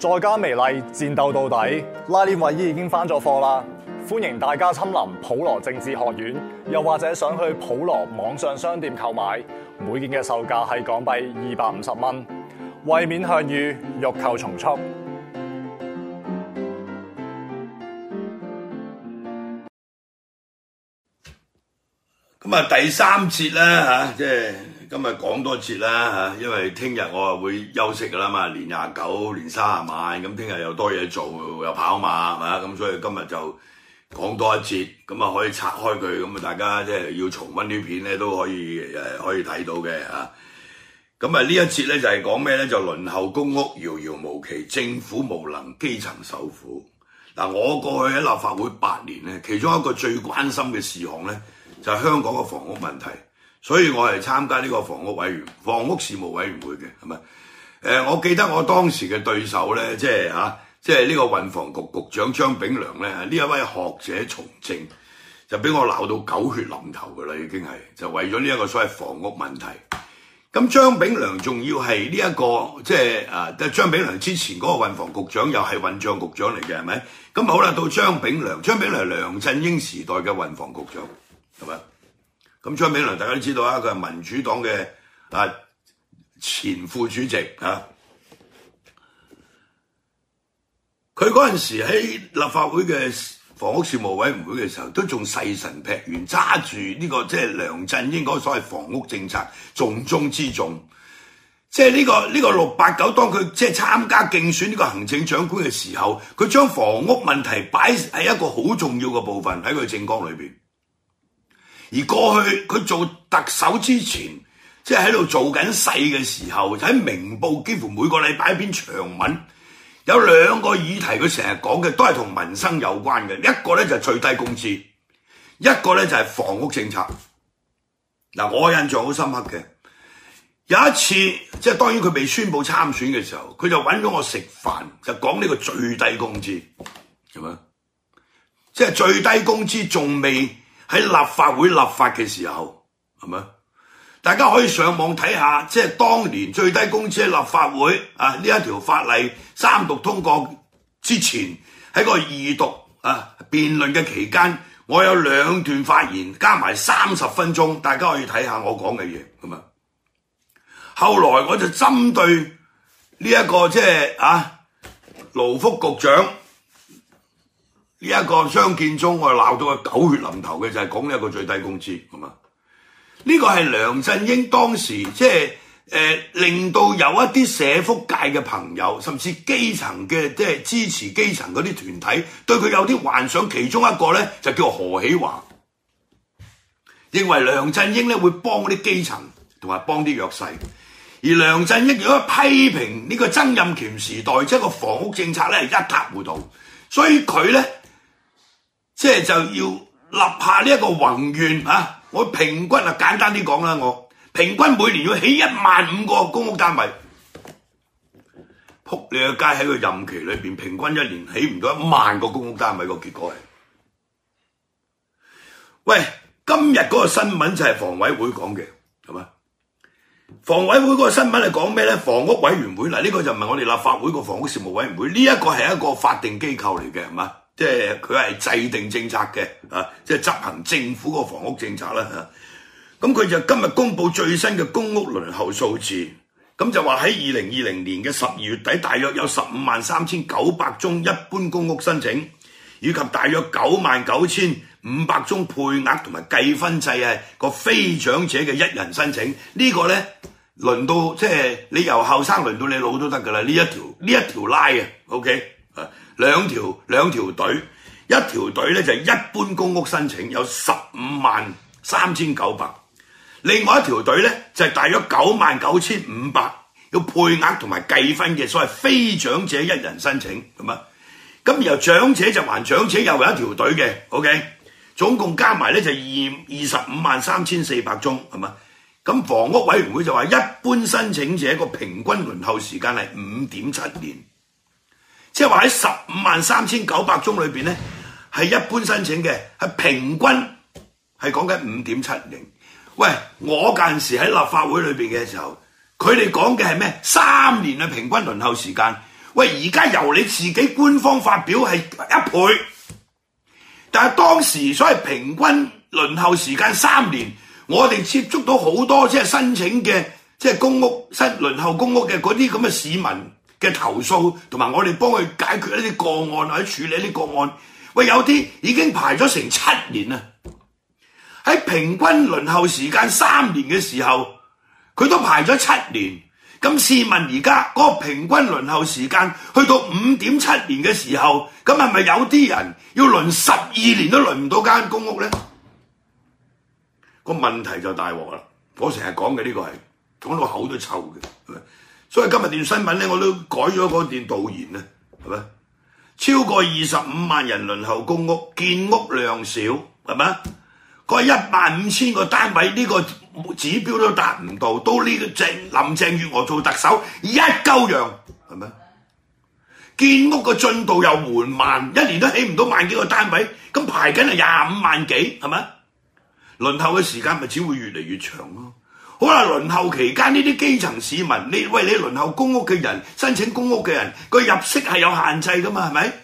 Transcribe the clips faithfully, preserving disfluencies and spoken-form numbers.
再加微麗，戰鬥到底。拉鏈衛衣已經翻咗貨啦，歡迎大家親臨普羅政治學院，又或者想去普羅網上商店購買，每件嘅售價係港幣二百五十蚊。為免向隅，欲購從速。 咁啊，第三節啦嚇，即係今日講多節啦嚇，因為聽日我啊會休息噶啦嘛，年廿九、年三十晚，咁聽日又多嘢做，又跑馬係嘛，咁所以今日就講多一節，咁啊可以拆開佢，咁啊大家即係要重溫啲片咧都可以誒可以睇到嘅嚇。咁啊呢一節咧就係講咩咧？就輪候公屋遙遙無期，政府無能，基層受苦。嗱，我過去喺立法會八年咧，其中一個最關心嘅事項咧，就係香港嘅房屋問題，所以我係參加呢個房屋委員房屋事務委員會嘅，係咪？誒、呃，我記得我當時嘅對手咧，即係嚇，即係呢個運房局局長張炳良咧，呢一位學者從政，就俾我鬧到狗血淋頭㗎啦，已經係就為咗呢一個所謂房屋問題。咁張炳良仲要係呢一個即係啊，張炳良之前嗰個運房局長又係運帳局長嚟嘅，係咪？咁好啦，到張炳良，張炳良係梁振英時代嘅運房局長。係咪？咁張炳良大家都知道啊，佢係民主黨嘅啊前副主席啊。佢嗰陣時喺立法會嘅房屋事務委員會嘅時候，都仲細神劈完揸住呢個即係梁振英嗰個所謂房屋政策重中之重。即係呢個呢個六八九，當佢即係參加競選呢個行政長官嘅時候，佢將房屋問題擺喺一個好重要嘅部分喺佢政綱裏邊。而過去佢做特首之前，即係喺度做緊勢嘅時候，喺明報幾乎每個禮拜一篇長文，有兩個議題佢成日講嘅都係同民生有關嘅，一個咧就係最低工資，一個咧就係房屋政策。嗱，我印象好深刻嘅，有一次即係當然佢未宣布參選嘅時候，佢就揾咗我食飯，就講呢個最低工資，係咪？即係最低工資仲未喺立法會立法嘅時候，係咪？大家可以上網睇下，即係當年最低工資喺立法會啊呢一條法例三讀通過之前，喺個二讀啊辯論嘅期間，我有兩段發言，加埋三十分鐘，大家可以睇下我講嘅嘢，咁啊。後來我就針對呢一個即係啊勞福局長。呢一個張建宗我鬧到個狗血淋頭嘅就係講呢一個最低工資，係嘛？呢個係梁振英當時即係誒令到有一啲社福界嘅朋友，甚至基層嘅即係支持基層嗰啲團體，對佢有啲幻想。其中一個咧就叫何喜華，認為梁振英咧會幫嗰啲基層同埋幫啲弱勢。而梁振英如果批評呢個曾蔭權時代，即係個房屋政策咧係一塌糊塗，所以佢咧。即係就要立下呢一個宏願啊！我平均啊簡單啲講啦，我平均每年要起一萬五個公屋單位，仆你個街喺個任期裏邊，平均一年起唔到一萬個公屋單位，個結果係。喂，今日嗰個新聞就係房委會講嘅，係嘛？房委會嗰個新聞係講咩咧？房屋委員會嗱，呢個就唔係我哋立法會個房屋事務委員會，呢一個係一個法定機構嚟嘅，係嘛？即係佢係制定政策嘅，啊，即係執行政府個房屋政策啦嚇。咁佢就今日公布最新嘅公屋輪候數字，咁就話喺二零二零年嘅十二月底，大約有十五萬三千九百宗一般公屋申請，以及大約九萬九千五百宗配額同埋計分制係個非長者嘅一人申請。呢個咧輪到即係你由後生輪到你老都得㗎啦。呢一條呢一條拉啊 ，OK。兩條兩條隊，一條隊咧就係一般公屋申請有十五萬三千九百，另外一條隊咧就係大約九萬九千五百要配額同埋計分嘅所謂非長者一人申請，咁啊，咁由長者就還長者又有一條隊嘅 ，OK， 總共加埋咧就二二十五萬三千四百宗，係嘛？咁房屋委員會就話一般申請者個平均輪候時間係五點七年。即係話喺十五萬三千九百宗裏邊咧，係一般申請嘅，係平均係講緊五點七年。喂，我嗰陣時喺立法會裏邊嘅時候，佢哋講嘅係咩？三年嘅平均輪候時間。 喂，而家由你自己官方發表係一倍，但係當時所謂平均輪候時間三年，我哋接觸到好多即係申請嘅即係公屋新輪候公屋嘅嗰啲咁嘅市民嘅投訴，同埋我哋幫佢解決一啲個案或者處理一啲個案。喂，有啲已經排咗成七年啦，喺平均輪候時間三年嘅時候，佢都排咗七年。咁試問而家嗰個平均輪候時間去到五點七年嘅時候，咁係咪有啲人要輪十二年都輪唔到間公屋咧？個問題就大鑊啦！我成日講嘅呢個係講到口都臭嘅，所以今日段新聞咧我都改咗嗰段導言咧，係咪？超過二十五萬人輪候公屋，建屋量少，係咪？嗰一萬五千個單位呢個指標都達唔到，到呢個鄭林鄭月娥做特首一鳩樣，係咪？建屋個進度又緩慢，一年都起唔到萬幾個單位，咁排緊係廿五萬幾，係咪？輪候嘅時間咪只會越嚟越長咯。好啦，輪候期間呢啲基層市民，你喂你輪候公屋嘅人，申請公屋嘅人，個入息係有限制噶嘛，係咪？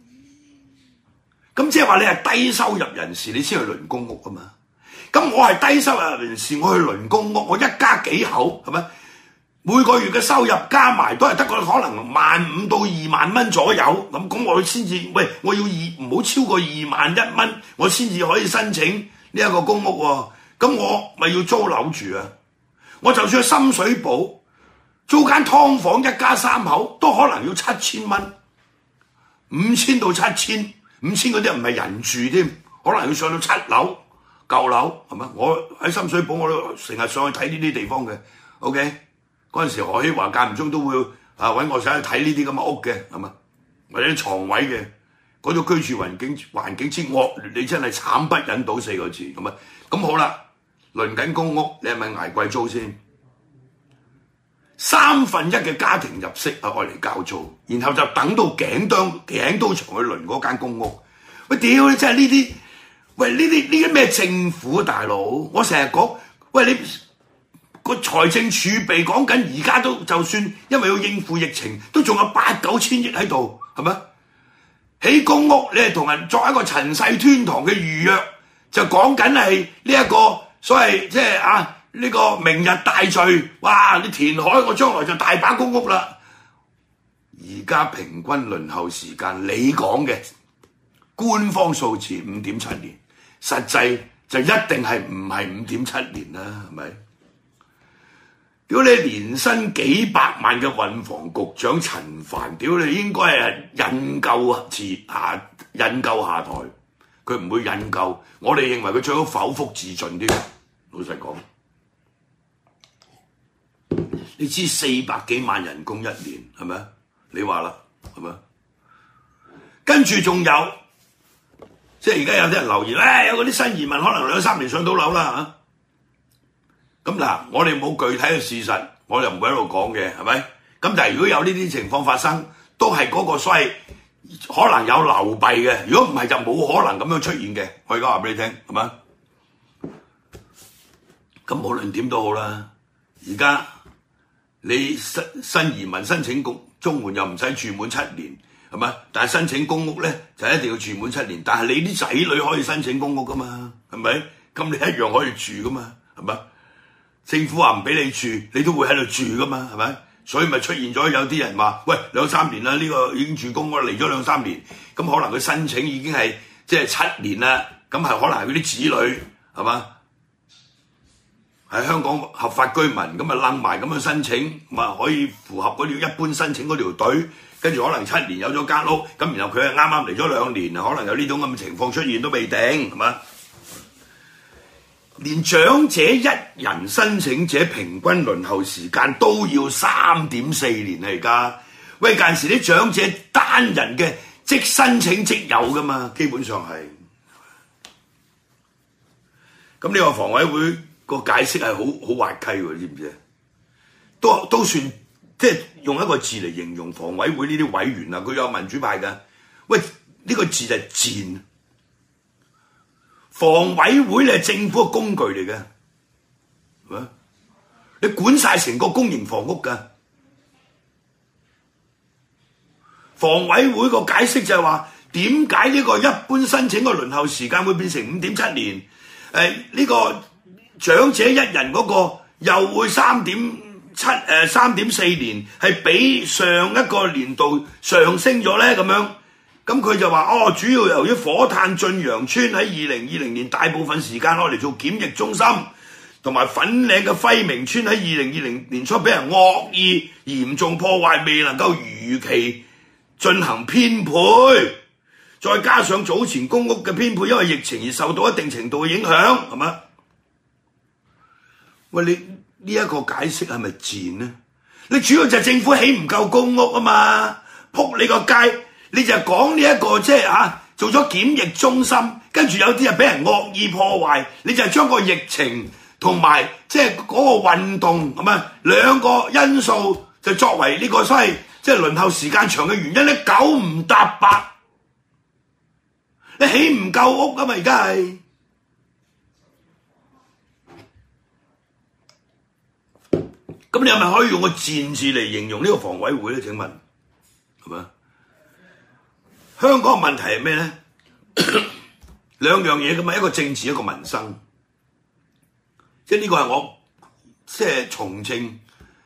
咁即係話你係低收入人士，你先去輪公屋啊嘛。咁我係低收入人士，我去輪公屋，我一家幾口係咪？每個月嘅收入加埋都係得個可能萬五到二萬蚊左右，咁咁我先至喂，我要二唔好超過二萬一蚊，我先至可以申請呢一個公屋喎。咁我咪要租樓住啊！我就算去深水埗租間劏房，一家三口都可能要七千蚊，五千到七千。五千嗰啲唔係人住添，可能要上到七樓舊樓，係咪？我喺深水埗我都成日上去睇呢啲地方嘅。OK，嗰陣時何希華間唔中都會啊揾我上去睇呢啲咁嘅屋嘅，係咪？或者床位嘅，嗰種居住環境環境之惡劣，你真係慘不忍睹四個字，咁啊！咁好啦，輪緊公屋，你係咪捱貴租先？三分一嘅家庭入息啊，愛嚟交租，然後就等到頸當頸都長去輪嗰間公屋。喂，屌你真係呢啲，喂呢啲呢啲咩政府啊，大佬！我成日講，喂你個財政儲備講緊而家都就算，因為要應付疫情，都仲有八九千億喺度，係咪？起公屋你係同人作一個塵世端堂嘅預約，就講緊係呢一個所謂即係啊。呢個明日大嶼，哇！你填海，我將來就大把公屋啦。而家平均輪候時間，你講嘅官方數字五點七年，實際就一定係唔係五點七年啦，係咪？屌你年薪幾百萬嘅運房局長陳帆，屌你應該係引咎辭下引咎下台，佢唔會引咎，我哋認為佢最好剖腹自盡啲。老實講。你知四百幾萬人工一年係咪？你話啦，係咪？跟住仲有，即係而家有啲人留言，誒、哎、有嗰啲新移民可能兩三年上到樓啦嚇。咁嗱，我哋冇具體嘅事實，我就唔會喺度講嘅，係咪？咁但係如果有呢啲情況發生，都係嗰個所謂可能有流弊嘅。如果唔係就冇可能咁樣出現嘅。我而家話俾你聽，係咪？咁無論點都好啦，而家。你新新移民申請公綜援又唔使住滿七年，係咪？但係申請公屋咧就一定要住滿七年。但係你啲仔女可以申請公屋噶嘛？係咪？咁你一樣可以住噶嘛？係咪？政府話唔俾你住，你都會喺度住噶嘛？係咪？所以咪出現咗有啲人話：喂，兩三年啦，呢個已經住公屋嚟咗兩三年，咁可能佢申請已經係即係七年啦。咁係可能係佢啲子女係嘛？喺香港合法居民咁啊，擸埋咁樣申請，咪可以符合嗰條一般申請嗰條隊，跟住可能七年有咗間屋，咁然後佢係啱啱嚟咗兩年，可能有呢種咁嘅情況出現都未定，係嘛？連長者一人申請者平均輪候時間都要三點四年啊！而家喂，近時啲長者單人嘅即申請即有噶嘛，基本上係。咁呢個房委會個解釋係好好滑稽喎，知唔知啊？都都算即係用一個字嚟形容房委會呢啲委員啊，佢有民主派㗎。喂，呢、這個字就係賤。房委會你係政府嘅工具嚟嘅，係咪？你管晒成個公營房屋㗎， 房委會個解釋就係話，點解呢個一般申請個輪候時間會變成五點七年？誒、呃、呢、呢個長者一人嗰個又會三點七誒三點四年，係比上一個年度上升咗咧咁樣。咁佢就話哦，主要由於火炭駿洋邨喺二零二零年大部分時間攞嚟做檢疫中心，同埋粉嶺嘅輝明邨喺二零二零年初俾人惡意嚴重破壞，未能夠如期進行編配，再加上早前公屋嘅編配因為疫情而受到一定程度嘅影響，係嘛？喂，你呢一個解釋係咪賤呢？你主要就係政府起唔夠公屋啊嘛，仆你個街！你就講呢一個即係嚇做咗檢疫中心，跟住有啲人俾人惡意破壞，你就係將個疫情同埋即係嗰個運動係咪兩個因素就作為呢個所謂即係輪候時間長嘅原因咧，九唔搭八，你起唔夠屋啊嘛，而家係咁，你係咪可以用個賤字嚟形容呢個房委會咧？請問係咪？香港嘅問題係咩咧？兩樣嘢㗎嘛，一個政治，一個民生。即係呢個係我即係從政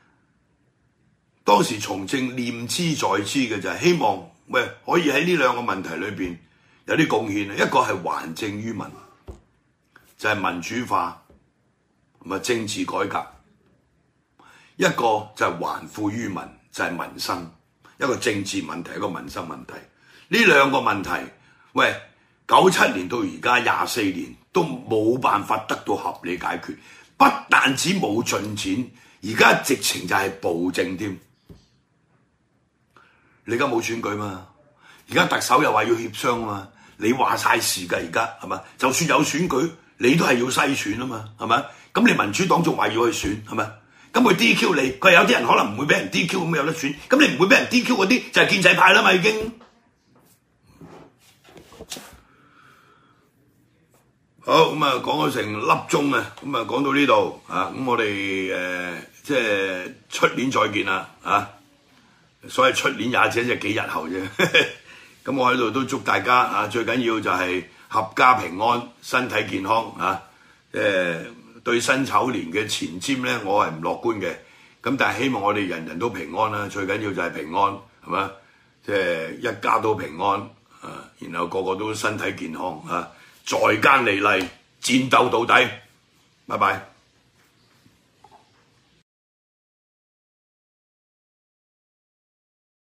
當時從政念之在之嘅，就係希望喂可以喺呢兩個問題裏邊有啲貢獻。一個係還政於民，就係民主化同埋政治改革；一個就係還富於民，就係民生。一個政治問題，一個民生問題。呢兩個問題，喂，九七年到而家廿四年都冇辦法得到合理解決，不但止冇進展，而家直情就係暴政添。你而家冇選舉嘛？而家特首又話要協商嘛？你話晒事㗎，而家係嘛？就算有選舉，你都係要篩選啊嘛，係咪？咁你民主黨仲話要去選係咪？咁佢 D Q 你，佢有啲人可能唔會俾人 D Q 咁有得選，咁你唔會俾人 D Q 嗰啲就係建制派啦嘛已經。好咁啊，講咗成粒鐘啊，咁啊講到呢度啊，咁我哋誒、呃、即係出年再見啦啊！所謂出年也只係幾日後啫。咁我喺度都祝大家啊，最緊要就係合家平安、身體健康啊！誒、呃、對辛丑年嘅前瞻咧，我係唔樂觀嘅。咁但係希望我哋人人都平安啦，最緊要就係平安，係嘛？即係一家都平安啊，然後個個都身體健康啊！在艱離離，戰鬥到底，拜拜。